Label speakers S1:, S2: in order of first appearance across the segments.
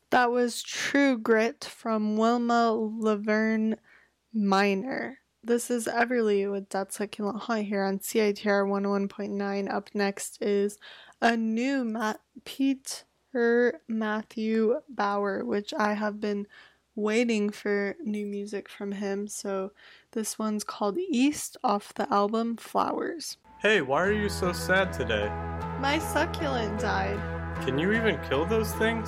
S1: That was True Grit from Wilma Laverne Minor. This is Everly with That Succulent Haunt here on CITR 101.9. Up next is a new Peter Matthew Bauer, which I have been waiting for new music from him. So this one's called East off the album Flowers.
S2: Hey, why are you so sad today?
S1: My succulent died.
S2: Can you even kill those things?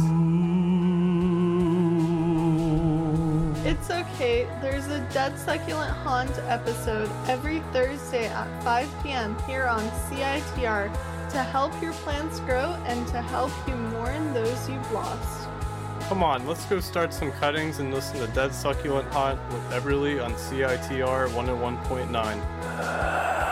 S1: It's okay. There's a Dead Succulent Haunt episode every Thursday at 5 p.m. here on CITR to help your plants grow and to help you mourn those you've lost.
S2: Come on, let's go start some cuttings and listen to Dead Succulent Haunt with Everly on CITR 101.9.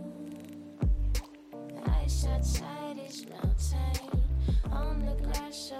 S3: Outside is melting on the glass.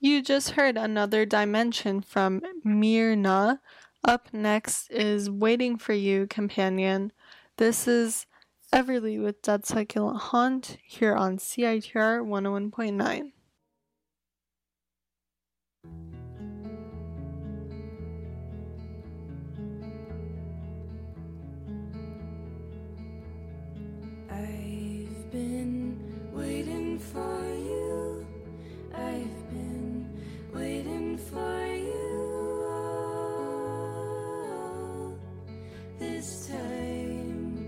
S1: You just heard Another Dimension from Myrna. Up next is Waiting for You, Companion. This is Everly with Dead Succulent Haunt here on CITR 101.9.
S3: I've been waiting for you. I've been waiting for you all this time.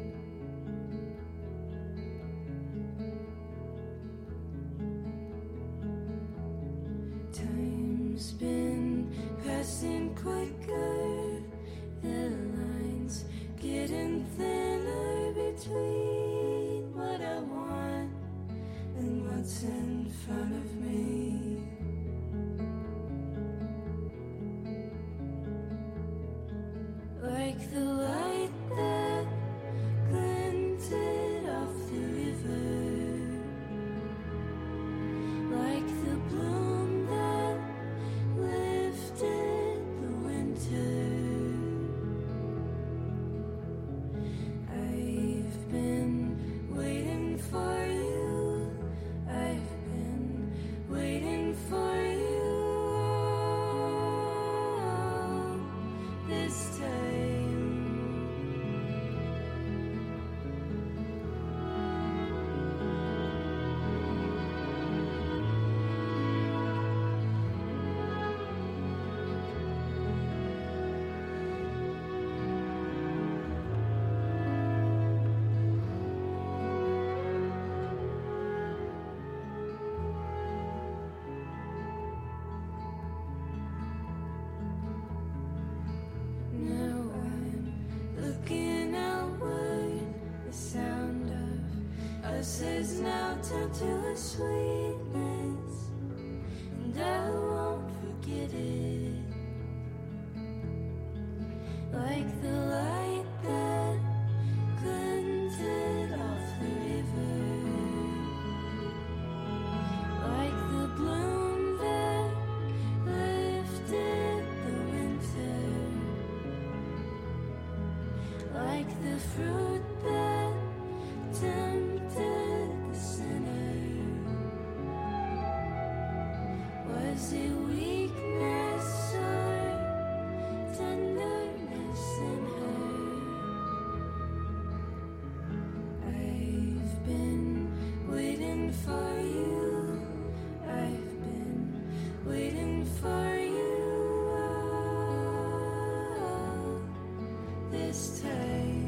S3: Time's been passing quicker. The lines getting thinner between what I want and what's in front of me. Like the light that glinted off the river, like the bloom that lifted the winter. I've been waiting for you. I've been waiting for you all this time. Now I'm looking outward. The sound of us has now turned to a sweetness, and I won't forget it. Like the light that glinted off the river, like the bloom that lifted the winter, like the fruit that tempted the sinner. Was it weakness or tenderness in her? I've been waiting for you. I've been waiting for you all this time.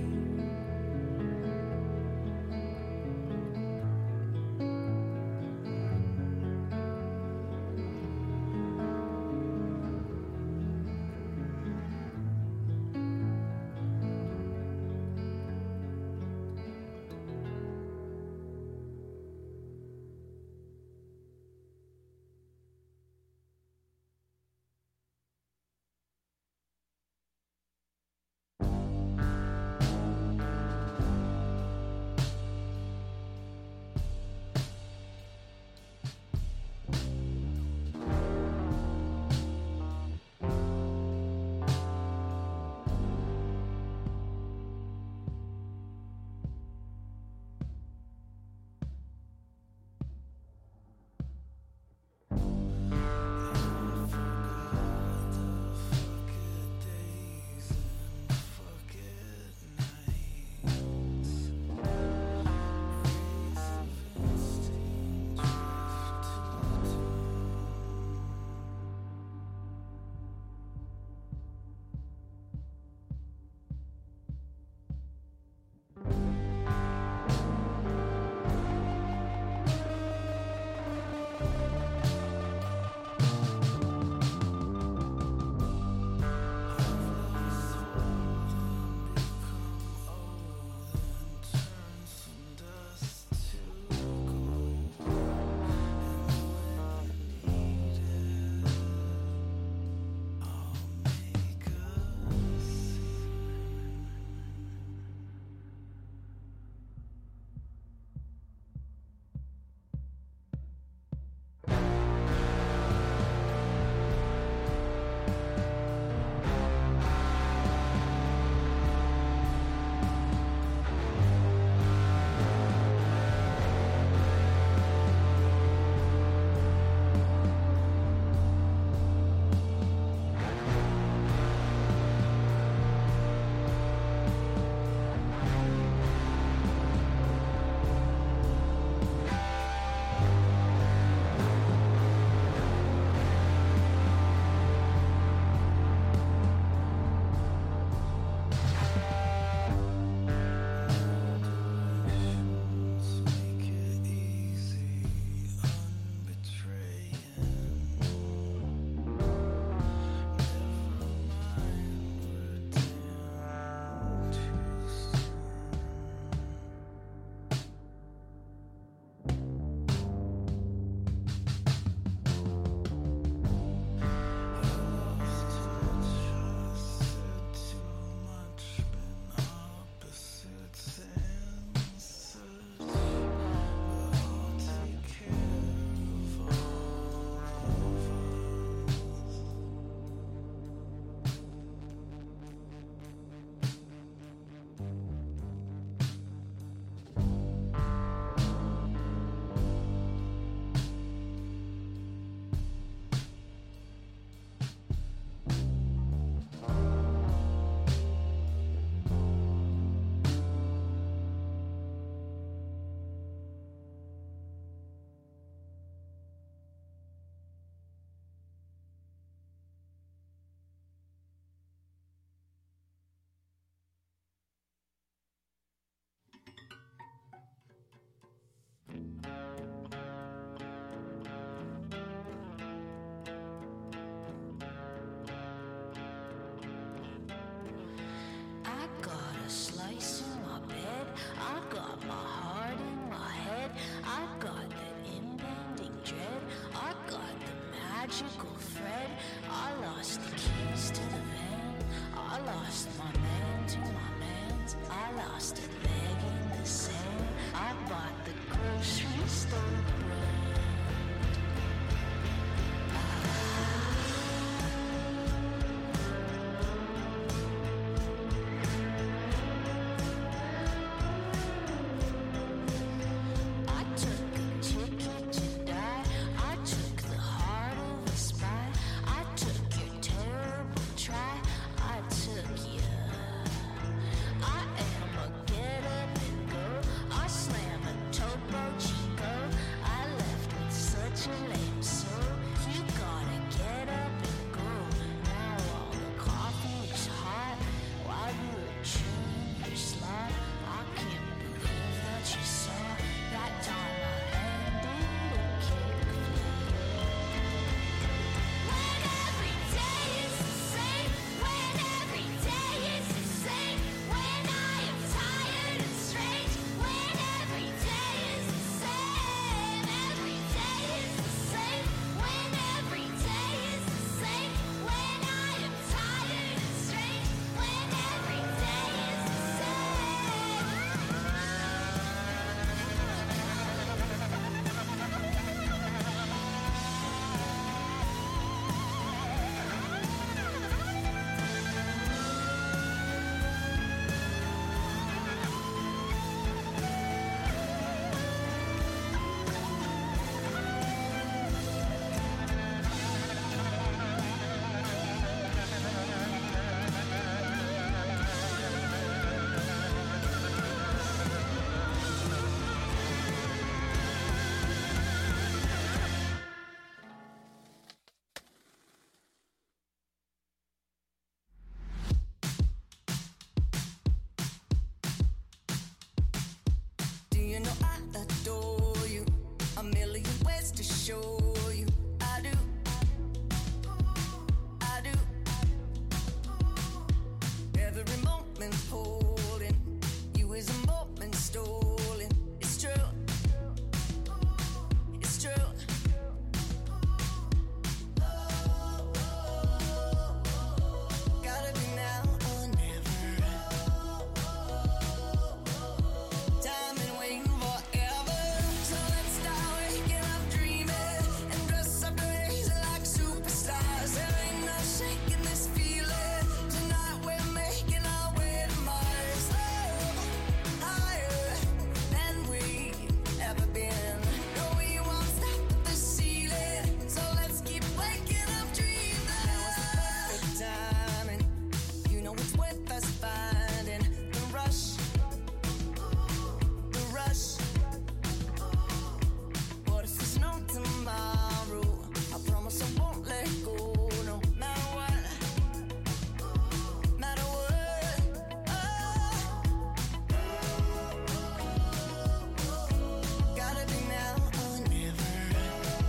S3: You know I adore you. A million ways to show you. I do. I do. Every moment holding you is a moment stolen. It's true. It's true. Gotta be now or never. Time and waiting forever. So let's start waking up dreaming and dress up crazy like superstars. There ain't no shaking this feeling. Tonight we're making our way to Mars. Oh, higher than we ever been. No, we won't stop at the ceiling. So let's keep waking up dreaming. Now is the perfect timing. You know it's worth us finding the rush. The rush. What if there's no tomorrow? I promise I won't let go, no matter what. Matter what. Gotta be now or never.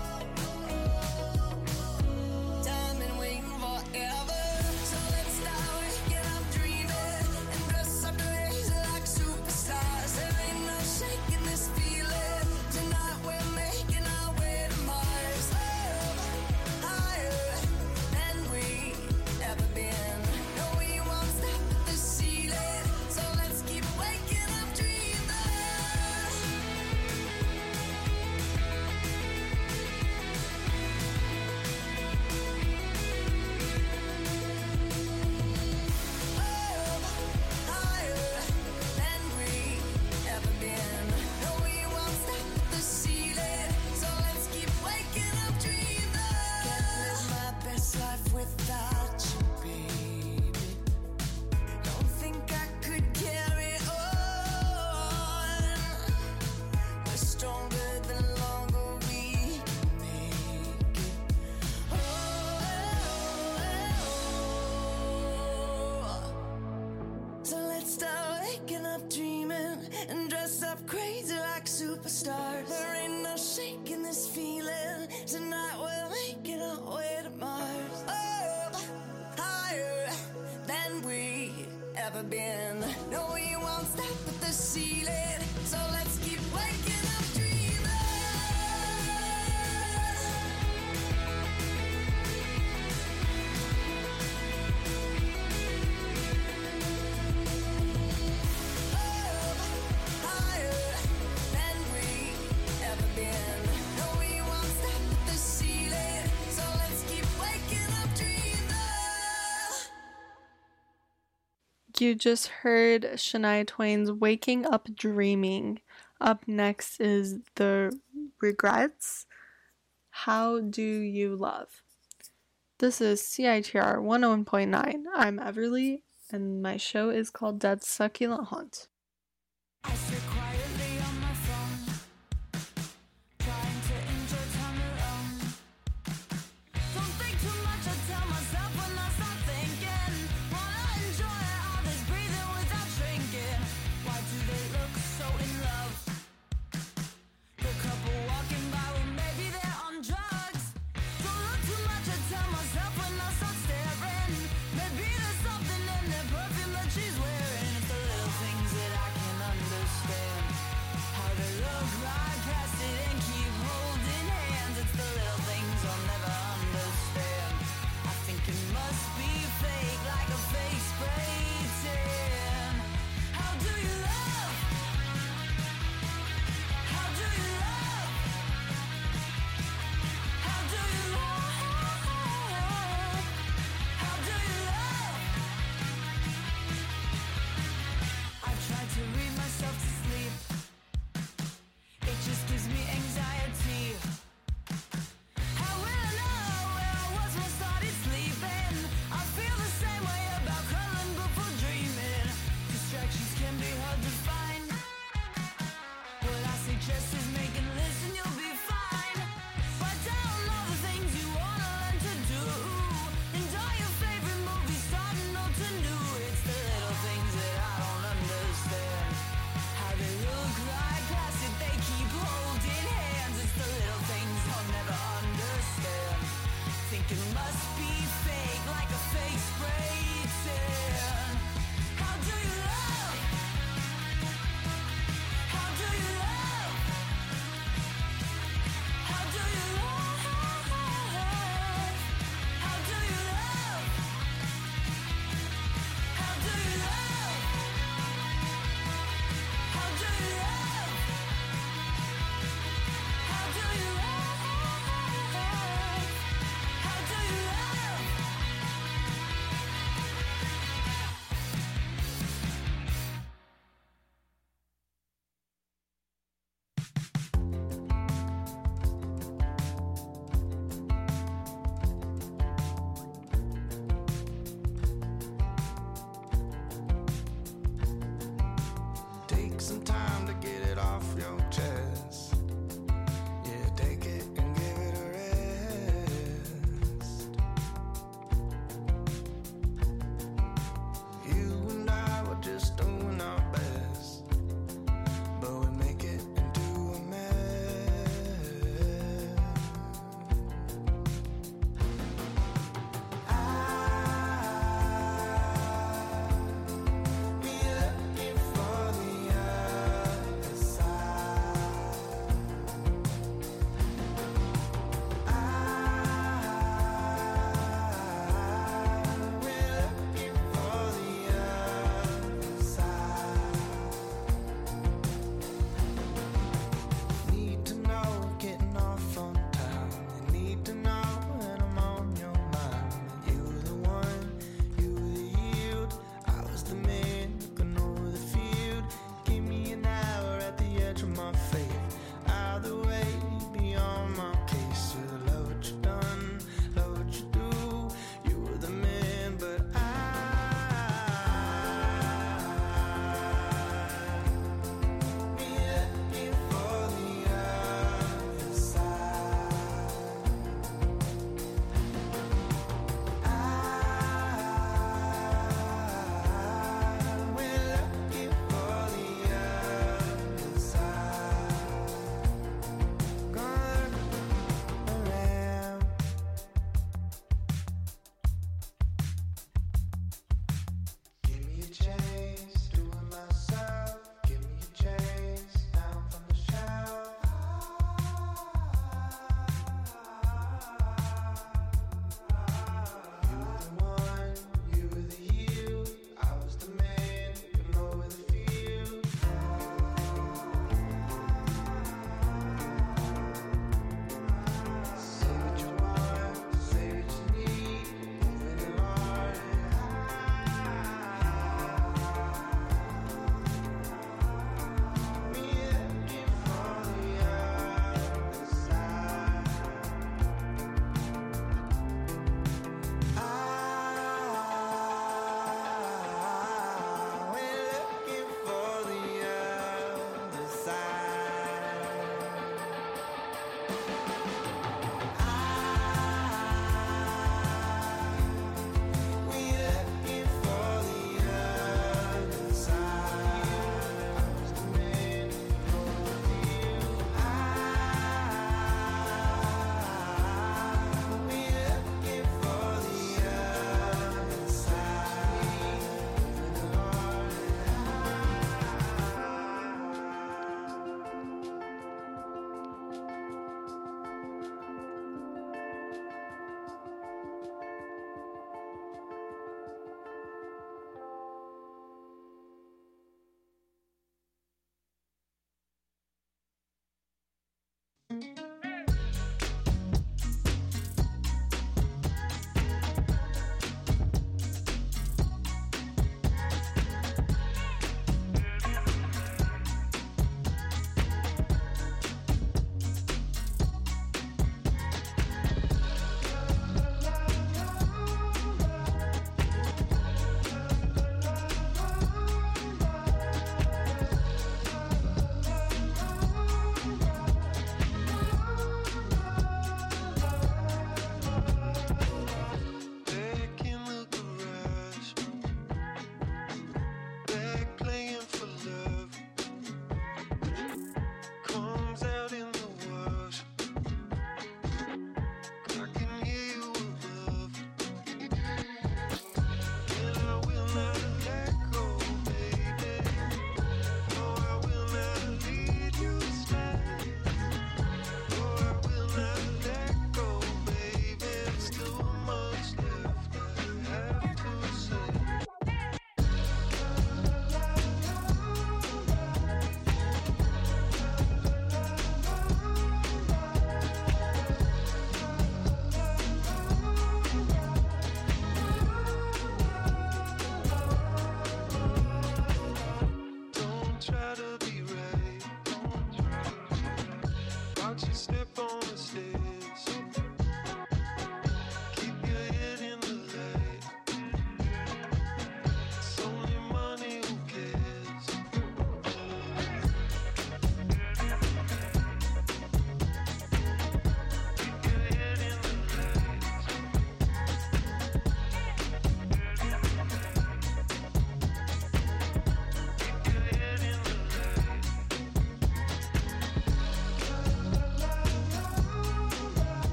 S3: Time and waiting forever. So let's start waking up dreaming and dress up crazy like superstars. There ain't no shaking this feeling. Tonight we're making our way to Mars. Oh, higher than we ever been. No, we won't stop at the ceiling. So let's keep waking up dreaming. Higher than we ever been. No, we won't stop at the ceiling. So let's keep waking up dreaming. Can't live my best life without you, baby. Don't think I could carry on. We're stronger the longer we make it. So let's start waking up dreaming and dress up crazy like superstars. There ain't no shaking this feeling. Tonight we're making our way to Mars. Oh, higher than we ever been. No, we won't stop at the ceiling. So let's keep waking up dreaming. Higher than we ever been. No, we won't stop at the ceiling. So let's keep waking up dreaming.
S1: You just heard Shania Twain's Waking Up Dreaming. Up next is The Regrets. How Do You Love? This is CITR 101.9. I'm Everly, and my show is called Dead Succulent Haunt.
S3: I sit quietly on my phone, trying to enjoy time alone. Don't think too much, I tell myself when I start thinking. Wanna enjoy all this breathing without shrinking. Why do they look so in love? The couple walking by, well maybe they're on drugs. Don't look too much, I tell myself when I start staring. Maybe there's something in their perfume that she's wearing. It's the little things that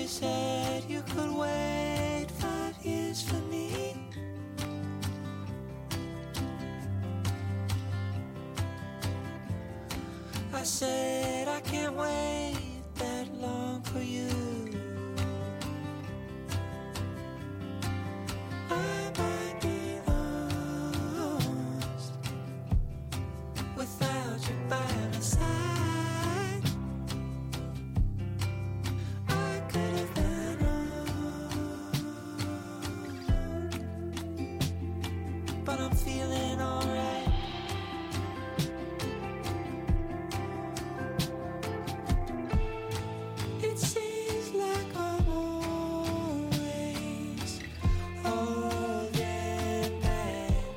S4: you said you could wait 5 years for me. I said I can't wait that long for you. I might be lost without you by my side. I could have been wrong, but I'm feeling alright. It seems like I'm always holding back,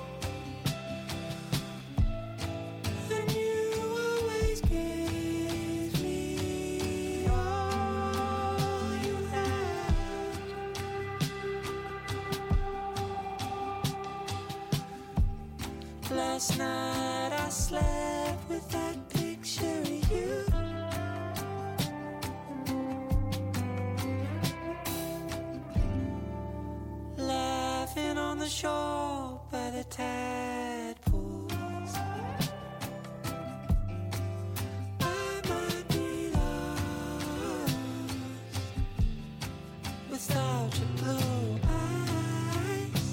S4: and you always give me all you have. Last night I slept with that picture of you. Laughing on the shore by the tide pools. I might be lost without your blue eyes.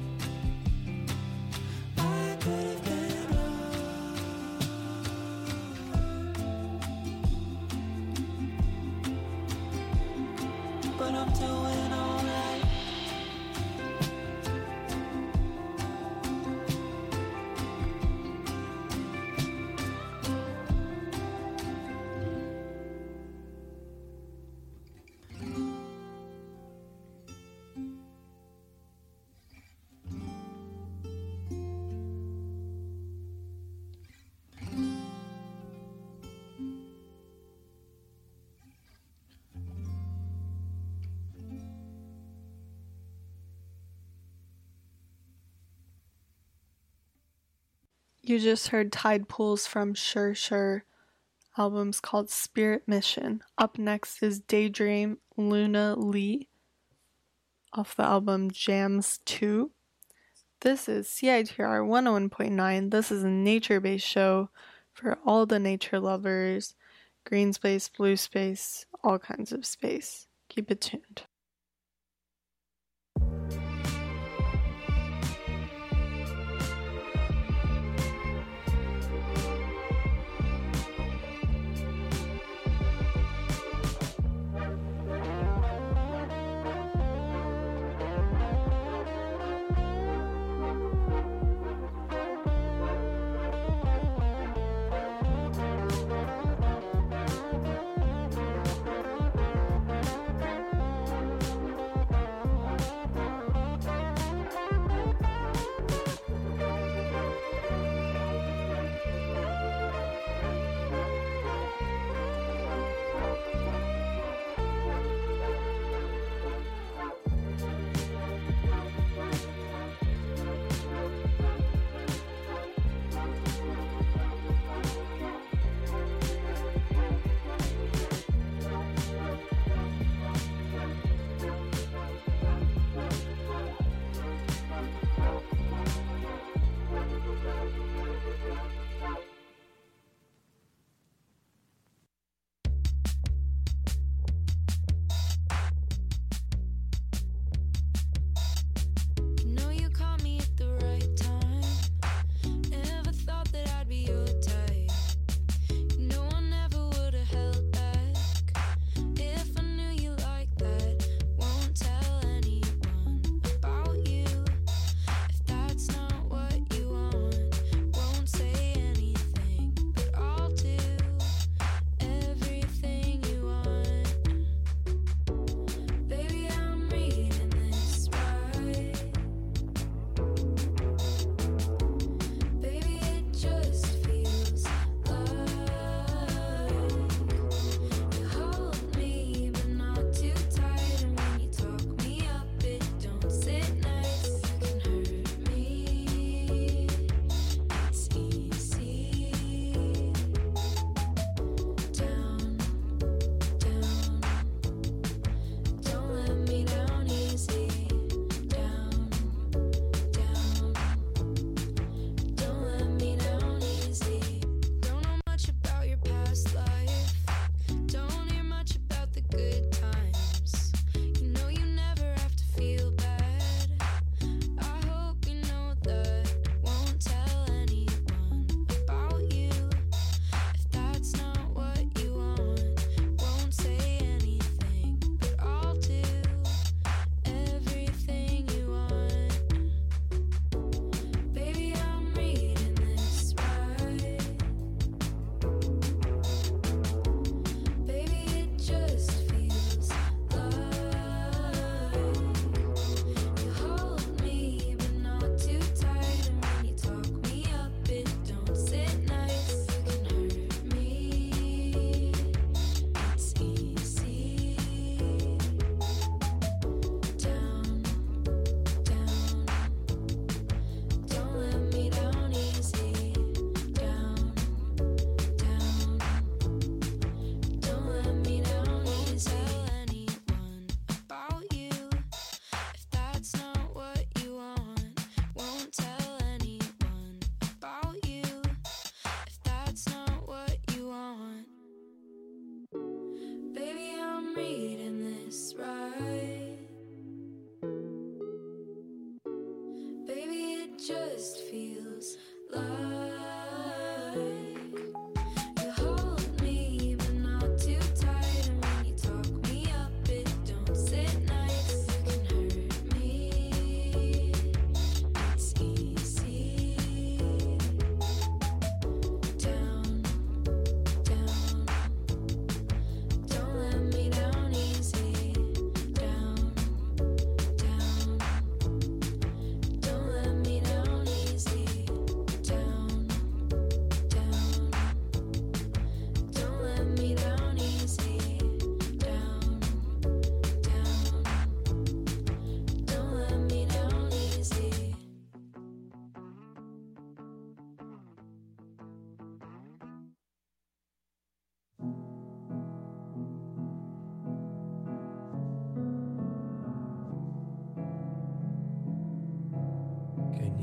S4: I could have been wrong, but I'm doing alright.
S1: You just heard Tide Pools from Sure Sure. Album's called Spirit Mission. Up next is Daydream, Luna Lee, off the album Jams 2. This is CITR 101.9. This is a nature-based show for all the nature lovers. Green space, blue space, all kinds of space. Keep it tuned.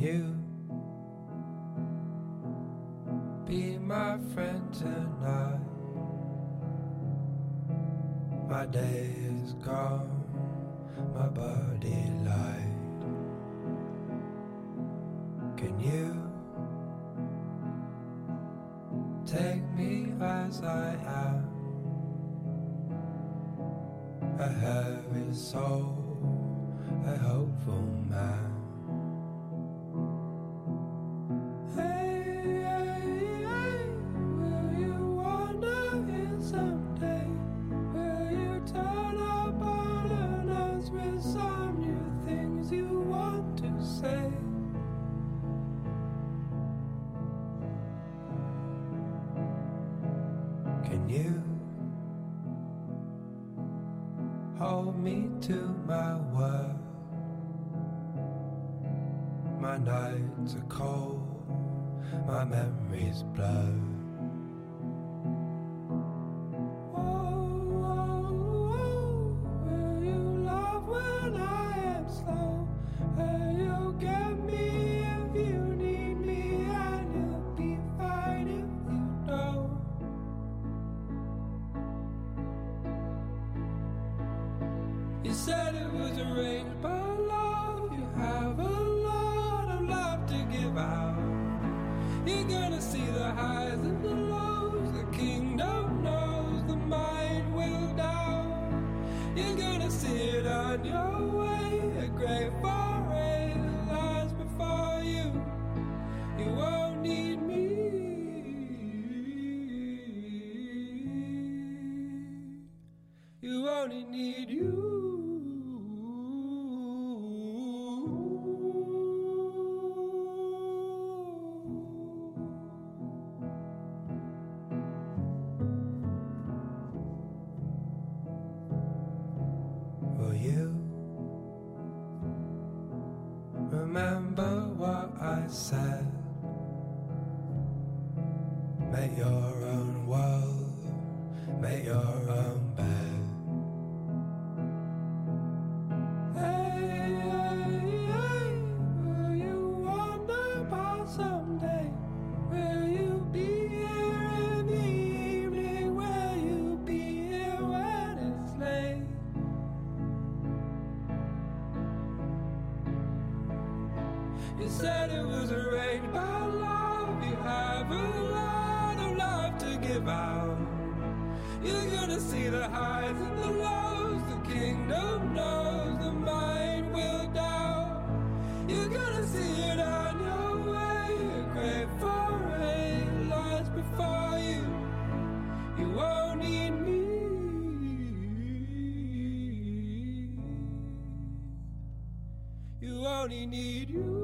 S4: you be my friend tonight? My day is gone, my body light. Can you take me as I am? A heavy soul, a hopeful man. Hey, hey, hey, will you wander in someday? Will you turn up unannounced with some new things you want to say? Can you hold me to my word? My nights are cold, my memories blur. Will you love when I am slow? Will you get me if you need me? And you'll be fine if you don't. You said it was arranged by love. You have a lot of love to give out. You're gonna see the highs and the lows. The kingdom knows the mind will down. You're gonna see it on your way. A great foray lies before you. You won't need me. You only need you. Will you remember what I said? Make your own world, make your own bed. Hey, hey, hey, will you wander by someday? Will you be here in the evening? Will you be here when it's late? You said it was arranged by love. You have a lot of love to give out. You're gonna see the highs and the lows. The kingdom knows the mind will down. You're gonna see it on your way. A great foray lies before you. You won't need me. You only need you.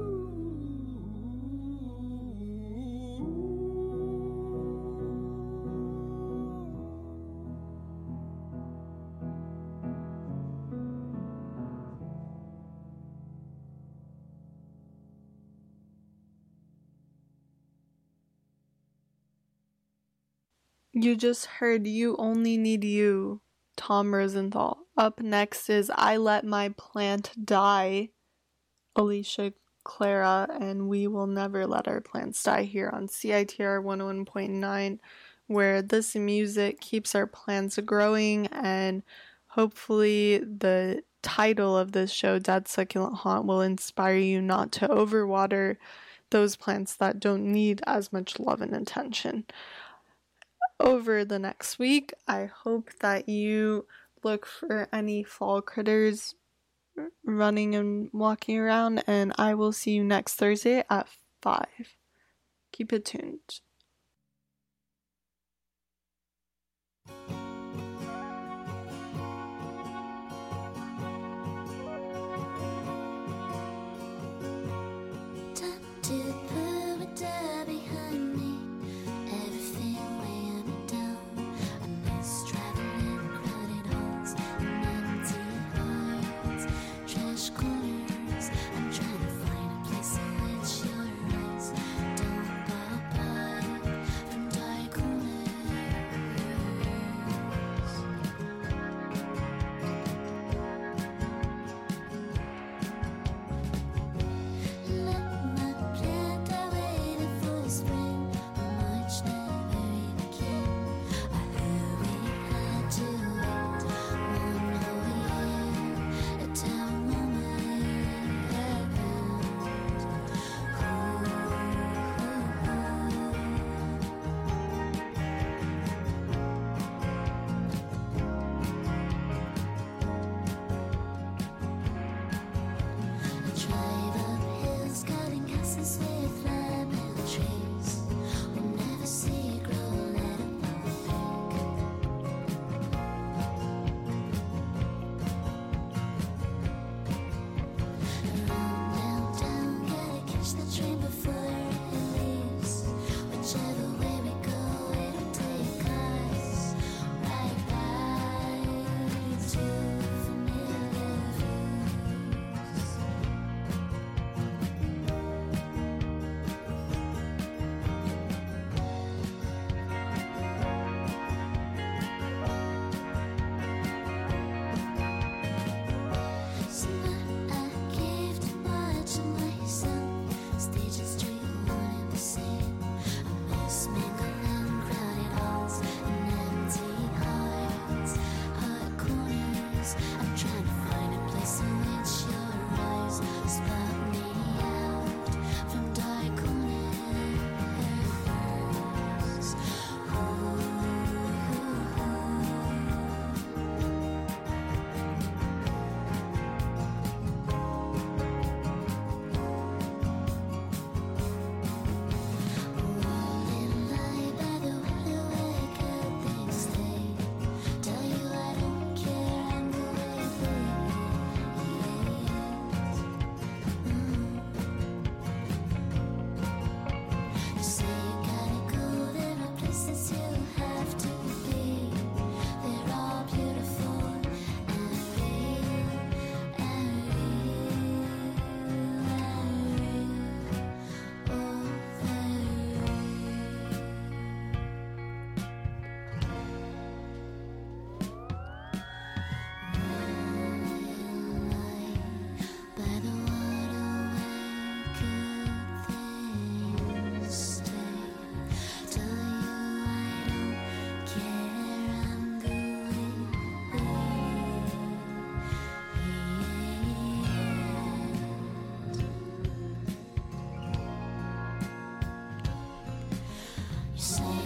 S1: You just heard You Only Need You, Tom Rosenthal. Up next is I Let My Plant Die, Alicia Clara, and We Will Never Let Our Plants Die here on CITR 101.9, where this music keeps our plants growing, and hopefully the title of this show, Dead Succulent Haunt, will inspire you not to overwater those plants that don't need as much love and attention. Over the next week, I hope that you look for any fall critters running and walking around, and I will see you next Thursday at 5. Keep it tuned.
S5: Time to put it down behind me. Everything weighing me down. I miss traveling crowded halls and empty hearts, trash corners. I'm trying to find a place in which your eyes don't go by. say